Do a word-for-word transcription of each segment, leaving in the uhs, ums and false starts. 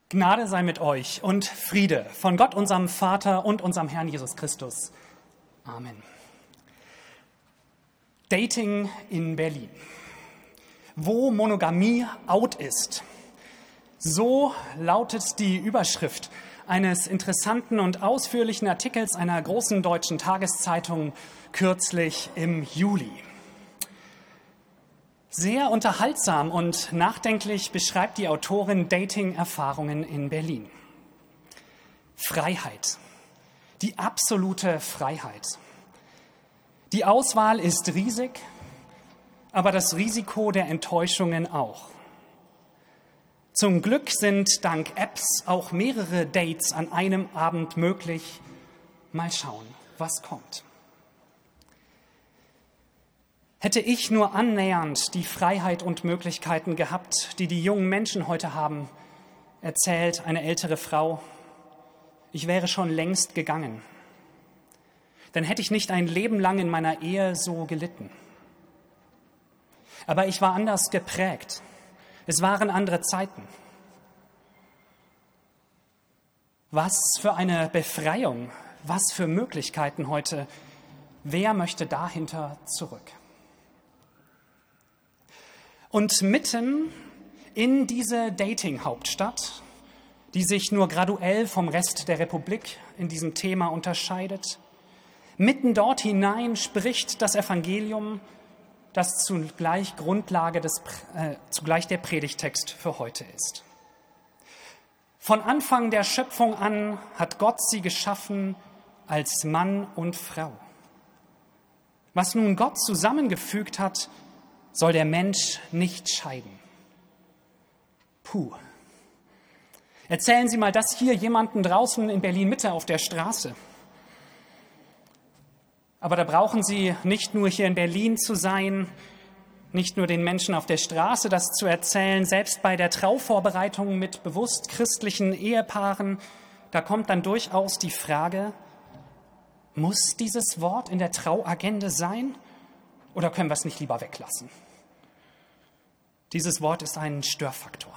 Gnade sei mit euch und Friede von Gott, unserem Vater und unserem Herrn Jesus Christus. Amen. Dating in Berlin. Wo Monogamie out ist. So lautet die Überschrift eines interessanten und ausführlichen Artikels einer großen deutschen Tageszeitung kürzlich im Juli. Sehr unterhaltsam und nachdenklich beschreibt die Autorin Dating-Erfahrungen in Berlin. Freiheit, die absolute Freiheit. Die Auswahl ist riesig, aber das Risiko der Enttäuschungen auch. Zum Glück sind dank Apps auch mehrere Dates an einem Abend möglich. Mal schauen, was kommt. Hätte ich nur annähernd die Freiheit und Möglichkeiten gehabt, die die jungen Menschen heute haben, erzählt eine ältere Frau, ich wäre schon längst gegangen. Dann hätte ich nicht ein Leben lang in meiner Ehe so gelitten. Aber ich war anders geprägt. Es waren andere Zeiten. Was für eine Befreiung, was für Möglichkeiten heute. Wer möchte dahinter zurück? Und mitten in diese Dating-Hauptstadt, die sich nur graduell vom Rest der Republik in diesem Thema unterscheidet, mitten dort hinein spricht das Evangelium, das zugleich Grundlage des, äh, zugleich der Predigtext für heute ist. Von Anfang der Schöpfung an hat Gott sie geschaffen als Mann und Frau. Was nun Gott zusammengefügt hat, soll der Mensch nicht scheiden. Puh. Erzählen Sie mal das hier jemanden draußen in Berlin-Mitte auf der Straße. Aber da brauchen Sie nicht nur hier in Berlin zu sein, nicht nur den Menschen auf der Straße das zu erzählen, selbst bei der Trauvorbereitung mit bewusst christlichen Ehepaaren, da kommt dann durchaus die Frage, muss dieses Wort in der Trauagende sein oder können wir es nicht lieber weglassen? Dieses Wort ist ein Störfaktor.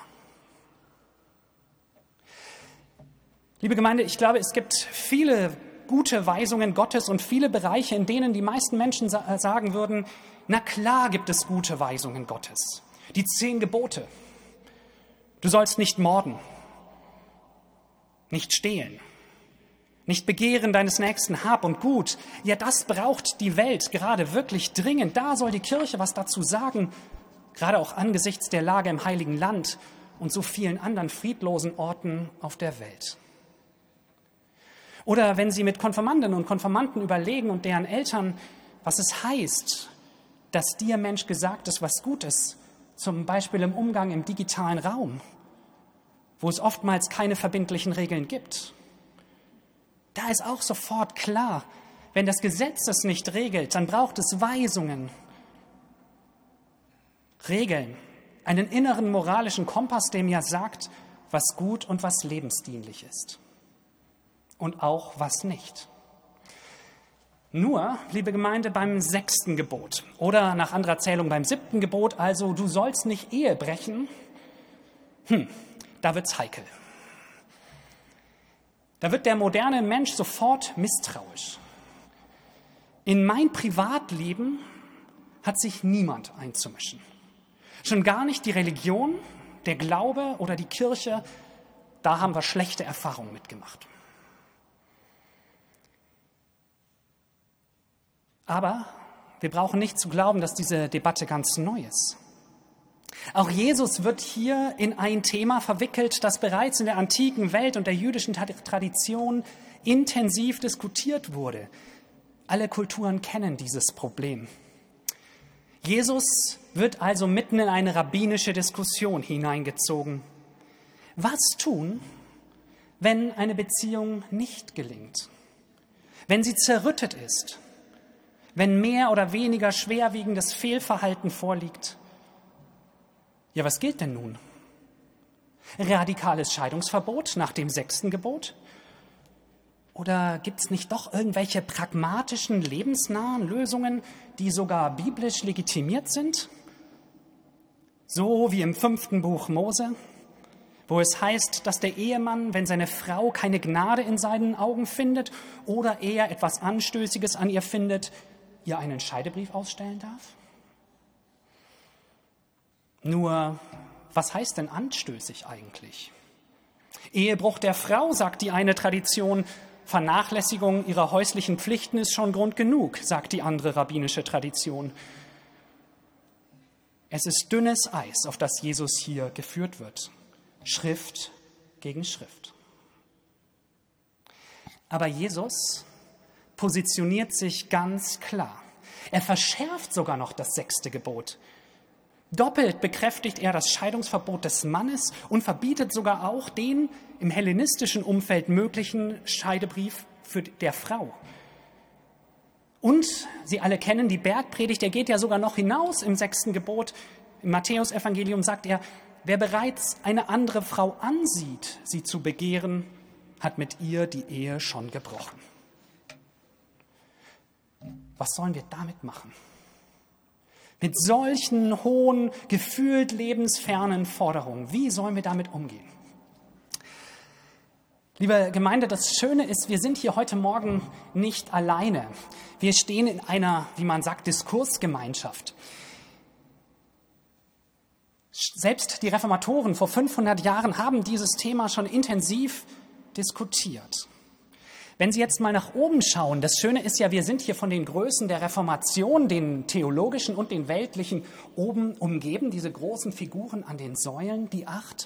Liebe Gemeinde, ich glaube, es gibt viele gute Weisungen Gottes und viele Bereiche, in denen die meisten Menschen sagen würden, na klar gibt es gute Weisungen Gottes. Die zehn Gebote. Du sollst nicht morden, nicht stehlen, nicht begehren deines Nächsten Hab und Gut. Ja, das braucht die Welt gerade wirklich dringend. Da soll die Kirche was dazu sagen, gerade auch angesichts der Lage im Heiligen Land und so vielen anderen friedlosen Orten auf der Welt. Oder wenn Sie mit Konfirmandinnen und Konfirmanden überlegen und deren Eltern, was es heißt, dass dir, Mensch, gesagt ist, was gut ist, zum Beispiel im Umgang im digitalen Raum, wo es oftmals keine verbindlichen Regeln gibt. Da ist auch sofort klar, wenn das Gesetz es nicht regelt, dann braucht es Weisungen, Regeln, einen inneren moralischen Kompass, der mir sagt, was gut und was lebensdienlich ist. Und auch was nicht. Nur, liebe Gemeinde, beim sechsten Gebot oder nach anderer Zählung beim siebten Gebot, also du sollst nicht Ehe brechen, hm, da wird's heikel. Da wird der moderne Mensch sofort misstrauisch. In mein Privatleben hat sich niemand einzumischen. Schon gar nicht die Religion, der Glaube oder die Kirche, da haben wir schlechte Erfahrungen mitgemacht. Aber wir brauchen nicht zu glauben, dass diese Debatte ganz neu ist. Auch Jesus wird hier in ein Thema verwickelt, das bereits in der antiken Welt und der jüdischen Tradition intensiv diskutiert wurde. Alle Kulturen kennen dieses Problem. Jesus wird also mitten in eine rabbinische Diskussion hineingezogen. Was tun, wenn eine Beziehung nicht gelingt? Wenn sie zerrüttet ist? Wenn mehr oder weniger schwerwiegendes Fehlverhalten vorliegt? Ja, was gilt denn nun? Radikales Scheidungsverbot nach dem sechsten Gebot? Oder gibt es nicht doch irgendwelche pragmatischen, lebensnahen Lösungen, die sogar biblisch legitimiert sind? So wie im fünften Buch Mose, wo es heißt, dass der Ehemann, wenn seine Frau keine Gnade in seinen Augen findet oder er etwas Anstößiges an ihr findet, ihr einen Scheidebrief ausstellen darf? Nur, was heißt denn anstößig eigentlich? Ehebruch der Frau, sagt die eine Tradition, Vernachlässigung ihrer häuslichen Pflichten ist schon Grund genug, sagt die andere rabbinische Tradition. Es ist dünnes Eis, auf das Jesus hier geführt wird. Schrift gegen Schrift. Aber Jesus positioniert sich ganz klar. Er verschärft sogar noch das sechste Gebot. Doppelt bekräftigt er das Scheidungsverbot des Mannes und verbietet sogar auch den im hellenistischen Umfeld möglichen Scheidebrief für der Frau. Und Sie alle kennen die Bergpredigt, der geht ja sogar noch hinaus im sechsten Gebot. Im Matthäusevangelium sagt er, wer bereits eine andere Frau ansieht, sie zu begehren, hat mit ihr die Ehe schon gebrochen. Was sollen wir damit machen? Mit solchen hohen, gefühlt lebensfernen Forderungen. Wie sollen wir damit umgehen? Liebe Gemeinde, das Schöne ist, wir sind hier heute Morgen nicht alleine. Wir stehen in einer, wie man sagt, Diskursgemeinschaft. Selbst die Reformatoren vor fünfhundert Jahren haben dieses Thema schon intensiv diskutiert. Wenn Sie jetzt mal nach oben schauen, das Schöne ist ja, wir sind hier von den Größen der Reformation, den theologischen und den weltlichen, oben umgeben, diese großen Figuren an den Säulen, die acht.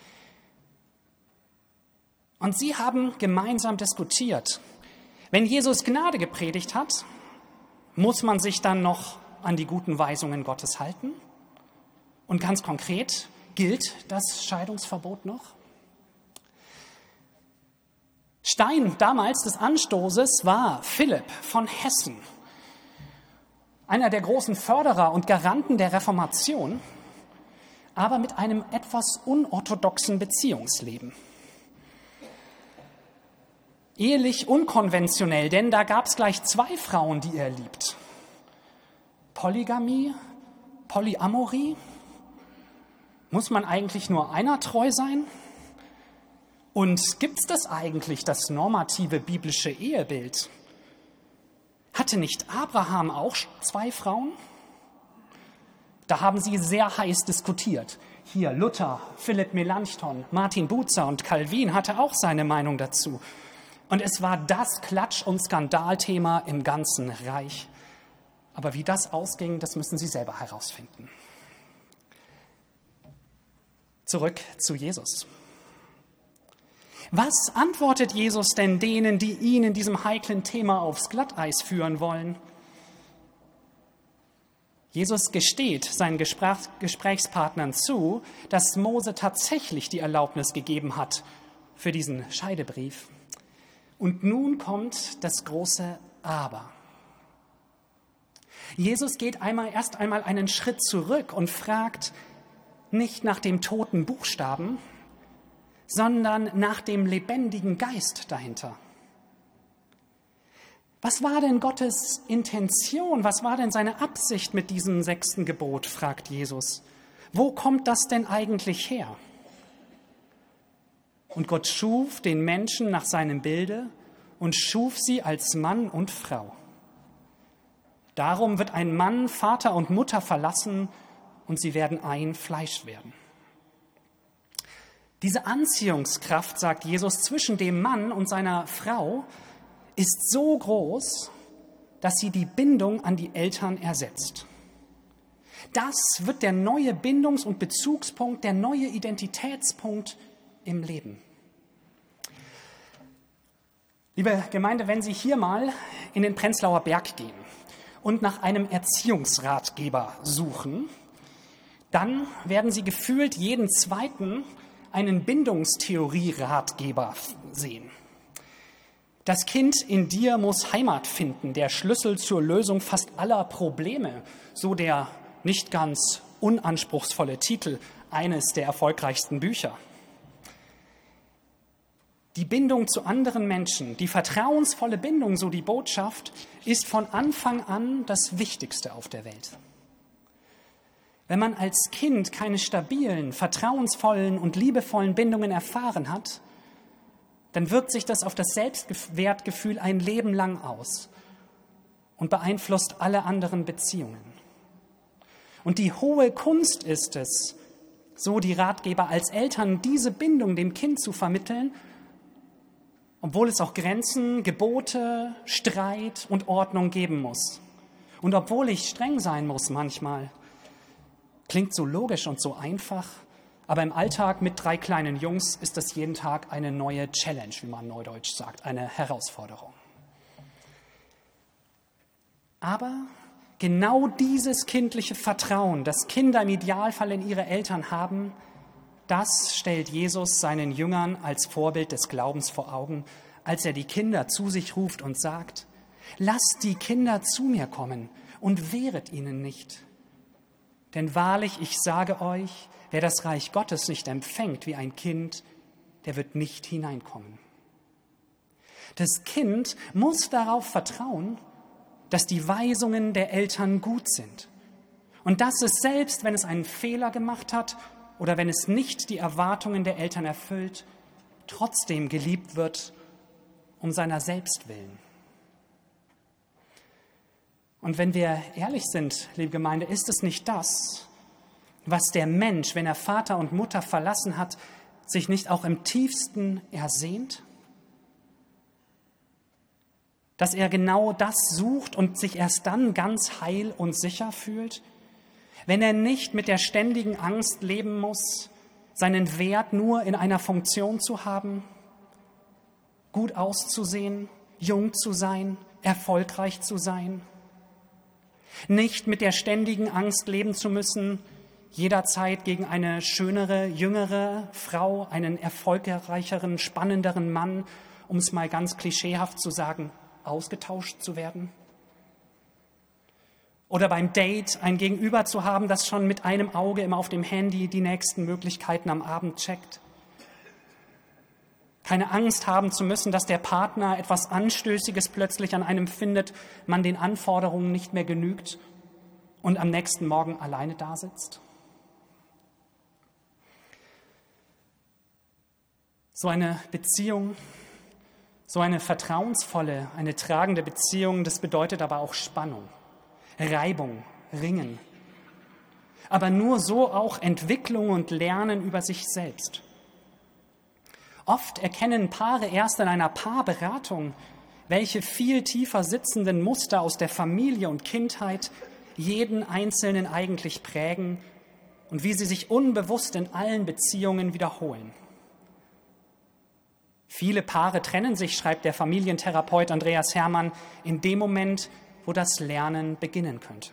Und sie haben gemeinsam diskutiert. Wenn Jesus Gnade gepredigt hat, muss man sich dann noch an die guten Weisungen Gottes halten? Und ganz konkret, gilt das Scheidungsverbot noch? Stein damals des Anstoßes war Philipp von Hessen, einer der großen Förderer und Garanten der Reformation, aber mit einem etwas unorthodoxen Beziehungsleben. Ehelich unkonventionell, denn da gab es gleich zwei Frauen, die er liebt. Polygamie, Polyamorie. Muss man eigentlich nur einer treu sein? Und gibt es das eigentlich, das normative biblische Ehebild? Hatte nicht Abraham auch zwei Frauen? Da haben sie sehr heiß diskutiert. Hier Luther, Philipp Melanchthon, Martin Bucer und Calvin hatte auch seine Meinung dazu. Und es war das Klatsch- und Skandalthema im ganzen Reich. Aber wie das ausging, das müssen Sie selber herausfinden. Zurück zu Jesus. Was antwortet Jesus denn denen, die ihn in diesem heiklen Thema aufs Glatteis führen wollen? Jesus gesteht seinen Gespräch, Gesprächspartnern zu, dass Mose tatsächlich die Erlaubnis gegeben hat für diesen Scheidebrief. Und nun kommt das große Aber. Jesus geht einmal, erst einmal einen Schritt zurück und fragt nicht nach dem toten Buchstaben, sondern nach dem lebendigen Geist dahinter. Was war denn Gottes Intention? Was war denn seine Absicht mit diesem sechsten Gebot, fragt Jesus. Wo kommt das denn eigentlich her? Und Gott schuf den Menschen nach seinem Bilde und schuf sie als Mann und Frau. Darum wird ein Mann Vater und Mutter verlassen und sie werden ein Fleisch werden. Diese Anziehungskraft, sagt Jesus, zwischen dem Mann und seiner Frau ist so groß, dass sie die Bindung an die Eltern ersetzt. Das wird der neue Bindungs- und Bezugspunkt, der neue Identitätspunkt im Leben. Liebe Gemeinde, wenn Sie hier mal in den Prenzlauer Berg gehen und nach einem Erziehungsratgeber suchen, dann werden Sie gefühlt jeden zweiten einen Bindungstheorie-Ratgeber sehen. Das Kind in dir muss Heimat finden, der Schlüssel zur Lösung fast aller Probleme, so der nicht ganz unanspruchsvolle Titel eines der erfolgreichsten Bücher. Die Bindung zu anderen Menschen, die vertrauensvolle Bindung, so die Botschaft, ist von Anfang an das Wichtigste auf der Welt. Wenn man als Kind keine stabilen, vertrauensvollen und liebevollen Bindungen erfahren hat, dann wirkt sich das auf das Selbstwertgefühl ein Leben lang aus und beeinflusst alle anderen Beziehungen. Und die hohe Kunst ist es, so die Ratgeber, als Eltern diese Bindung dem Kind zu vermitteln, obwohl es auch Grenzen, Gebote, Streit und Ordnung geben muss. Und obwohl ich streng sein muss manchmal. Klingt so logisch und so einfach, aber im Alltag mit drei kleinen Jungs ist das jeden Tag eine neue Challenge, wie man neudeutsch sagt, eine Herausforderung. Aber genau dieses kindliche Vertrauen, das Kinder im Idealfall in ihre Eltern haben, das stellt Jesus seinen Jüngern als Vorbild des Glaubens vor Augen, als er die Kinder zu sich ruft und sagt: Lasst die Kinder zu mir kommen und wehret ihnen nicht. Denn wahrlich, ich sage euch, wer das Reich Gottes nicht empfängt wie ein Kind, der wird nicht hineinkommen. Das Kind muss darauf vertrauen, dass die Weisungen der Eltern gut sind und dass es selbst, wenn es einen Fehler gemacht hat oder wenn es nicht die Erwartungen der Eltern erfüllt, trotzdem geliebt wird um seiner selbst willen. Und wenn wir ehrlich sind, liebe Gemeinde, ist es nicht das, was der Mensch, wenn er Vater und Mutter verlassen hat, sich nicht auch im tiefsten ersehnt? Dass er genau das sucht und sich erst dann ganz heil und sicher fühlt? Wenn er nicht mit der ständigen Angst leben muss, seinen Wert nur in einer Funktion zu haben, gut auszusehen, jung zu sein, erfolgreich zu sein? Nicht mit der ständigen Angst leben zu müssen, jederzeit gegen eine schönere, jüngere Frau, einen erfolgreicheren, spannenderen Mann, um es mal ganz klischeehaft zu sagen, ausgetauscht zu werden? Oder beim Date ein Gegenüber zu haben, das schon mit einem Auge immer auf dem Handy die nächsten Möglichkeiten am Abend checkt? Keine Angst haben zu müssen, dass der Partner etwas Anstößiges plötzlich an einem findet, man den Anforderungen nicht mehr genügt und am nächsten Morgen alleine dasitzt? So eine Beziehung, so eine vertrauensvolle, eine tragende Beziehung, das bedeutet aber auch Spannung, Reibung, Ringen. Aber nur so auch Entwicklung und Lernen über sich selbst. Oft erkennen Paare erst in einer Paarberatung, welche viel tiefer sitzenden Muster aus der Familie und Kindheit jeden Einzelnen eigentlich prägen und wie sie sich unbewusst in allen Beziehungen wiederholen. Viele Paare trennen sich, schreibt der Familientherapeut Andreas Hermann, in dem Moment, wo das Lernen beginnen könnte.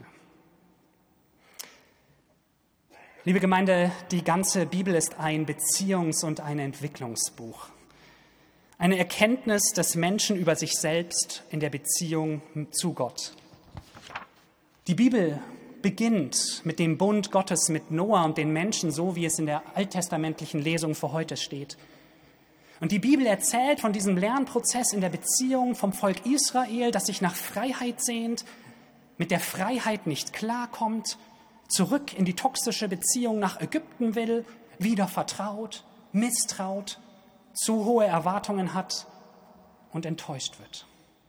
Liebe Gemeinde, die ganze Bibel ist ein Beziehungs- und ein Entwicklungsbuch. Eine Erkenntnis des Menschen über sich selbst in der Beziehung zu Gott. Die Bibel beginnt mit dem Bund Gottes mit Noah und den Menschen, so wie es in der alttestamentlichen Lesung für heute steht. Und die Bibel erzählt von diesem Lernprozess in der Beziehung vom Volk Israel, das sich nach Freiheit sehnt, mit der Freiheit nicht klarkommt, zurück in die toxische Beziehung nach Ägypten will, wieder vertraut, misstraut, zu hohe Erwartungen hat und enttäuscht wird.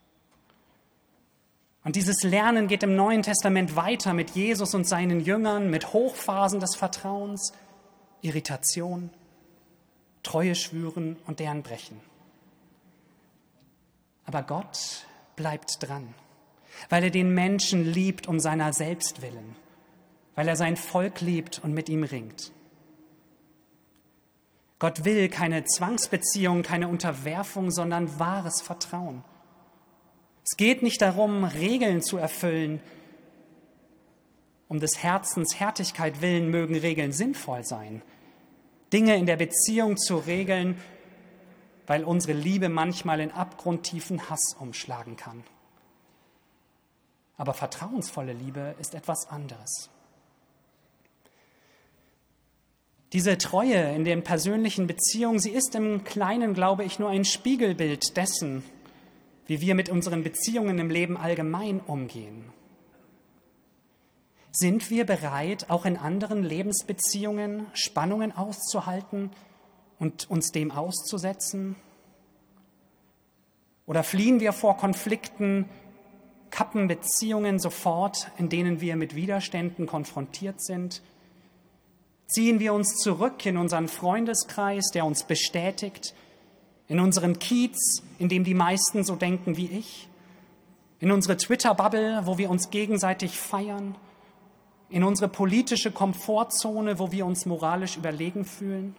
Und dieses Lernen geht im Neuen Testament weiter mit Jesus und seinen Jüngern, mit Hochphasen des Vertrauens, Irritation, Treue schwüren und deren brechen. Aber Gott bleibt dran, weil er den Menschen liebt um seiner selbst willen, weil er sein Volk liebt und mit ihm ringt. Gott will keine Zwangsbeziehung, keine Unterwerfung, sondern wahres Vertrauen. Es geht nicht darum, Regeln zu erfüllen. Um des Herzens Härtigkeit willen mögen Regeln sinnvoll sein. Dinge in der Beziehung zu regeln, weil unsere Liebe manchmal in abgrundtiefen Hass umschlagen kann. Aber vertrauensvolle Liebe ist etwas anderes. Diese Treue in den persönlichen Beziehungen, sie ist im Kleinen, glaube ich, nur ein Spiegelbild dessen, wie wir mit unseren Beziehungen im Leben allgemein umgehen. Sind wir bereit, auch in anderen Lebensbeziehungen Spannungen auszuhalten und uns dem auszusetzen? Oder fliehen wir vor Konflikten, kappen Beziehungen sofort, in denen wir mit Widerständen konfrontiert sind? Ziehen wir uns zurück in unseren Freundeskreis, der uns bestätigt, in unseren Kiez, in dem die meisten so denken wie ich, in unsere Twitter-Bubble, wo wir uns gegenseitig feiern, in unsere politische Komfortzone, wo wir uns moralisch überlegen fühlen?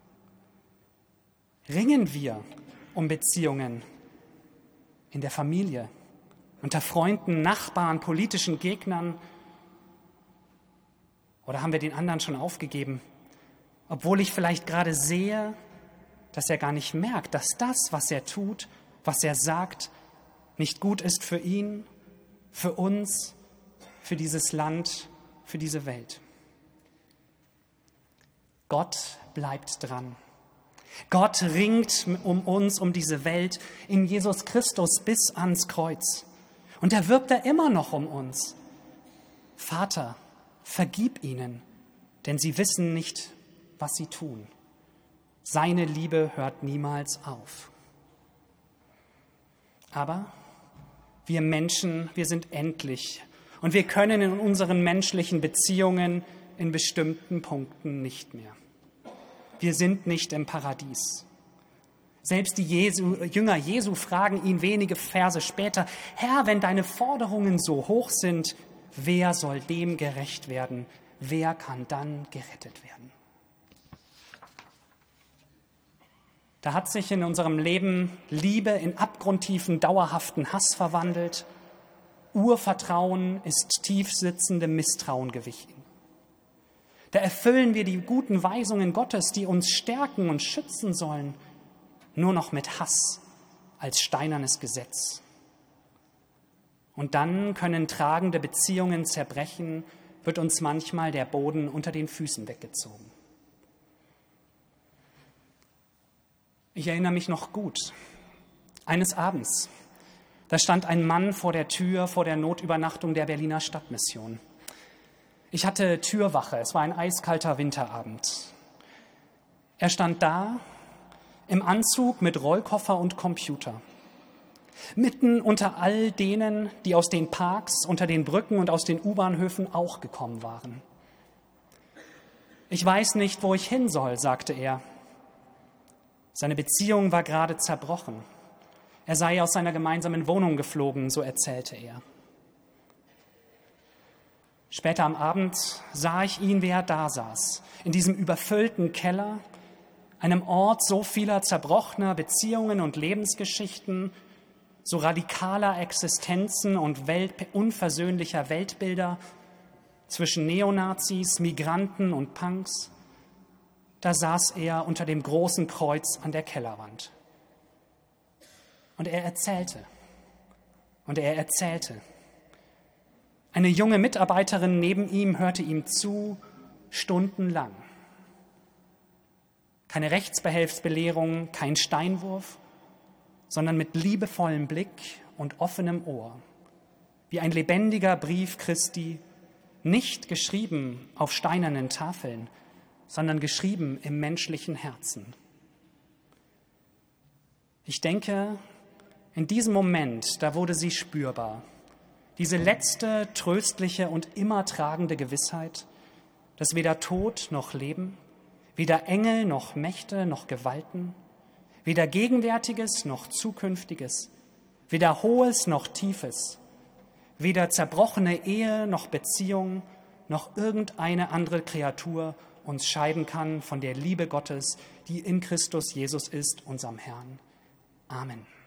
Ringen wir um Beziehungen in der Familie, unter Freunden, Nachbarn, politischen Gegnern? Oder haben wir den anderen schon aufgegeben, obwohl ich vielleicht gerade sehe, dass er gar nicht merkt, dass das, was er tut, was er sagt, nicht gut ist für ihn, für uns, für dieses Land, für diese Welt. Gott bleibt dran. Gott ringt um uns, um diese Welt in Jesus Christus bis ans Kreuz. Und er wirbt da immer noch um uns. Vater, vergib ihnen, denn sie wissen nicht, was sie tun. Seine Liebe hört niemals auf. Aber wir Menschen, wir sind endlich und wir können in unseren menschlichen Beziehungen in bestimmten Punkten nicht mehr. Wir sind nicht im Paradies. Selbst die Jesu, Jünger Jesu fragen ihn wenige Verse später: Herr, wenn deine Forderungen so hoch sind, wer soll dem gerecht werden? Wer kann dann gerettet werden? Da hat sich in unserem Leben Liebe in abgrundtiefen, dauerhaften Hass verwandelt. Urvertrauen ist tiefsitzendem Misstrauen gewichen. Da erfüllen wir die guten Weisungen Gottes, die uns stärken und schützen sollen, nur noch mit Hass als steinernes Gesetz. Und dann können tragende Beziehungen zerbrechen, wird uns manchmal der Boden unter den Füßen weggezogen. Ich erinnere mich noch gut. Eines Abends, da stand ein Mann vor der Tür, vor der Notübernachtung der Berliner Stadtmission. Ich hatte Türwache, es war ein eiskalter Winterabend. Er stand da, im Anzug mit Rollkoffer und Computer. Mitten unter all denen, die aus den Parks, unter den Brücken und aus den U-Bahnhöfen auch gekommen waren. Ich weiß nicht, wo ich hin soll, sagte er. Seine Beziehung war gerade zerbrochen. Er sei aus seiner gemeinsamen Wohnung geflogen, so erzählte er. Später am Abend sah ich ihn, wie er da saß, in diesem überfüllten Keller, einem Ort so vieler zerbrochener Beziehungen und Lebensgeschichten, so radikaler Existenzen und Welt, unversöhnlicher Weltbilder zwischen Neonazis, Migranten und Punks. Da saß er unter dem großen Kreuz an der Kellerwand. Und er erzählte, und er erzählte. Eine junge Mitarbeiterin neben ihm hörte ihm zu, stundenlang. Keine Rechtsbehelfsbelehrung, kein Steinwurf, sondern mit liebevollem Blick und offenem Ohr, wie ein lebendiger Brief Christi, nicht geschrieben auf steinernen Tafeln, sondern geschrieben im menschlichen Herzen. Ich denke, in diesem Moment, da wurde sie spürbar, diese letzte tröstliche und immer tragende Gewissheit, dass weder Tod noch Leben, weder Engel noch Mächte noch Gewalten, weder Gegenwärtiges noch Zukünftiges, weder Hohes noch Tiefes, weder zerbrochene Ehe noch Beziehung noch irgendeine andere Kreatur uns scheiden kann von der Liebe Gottes, die in Christus Jesus ist, unserem Herrn. Amen.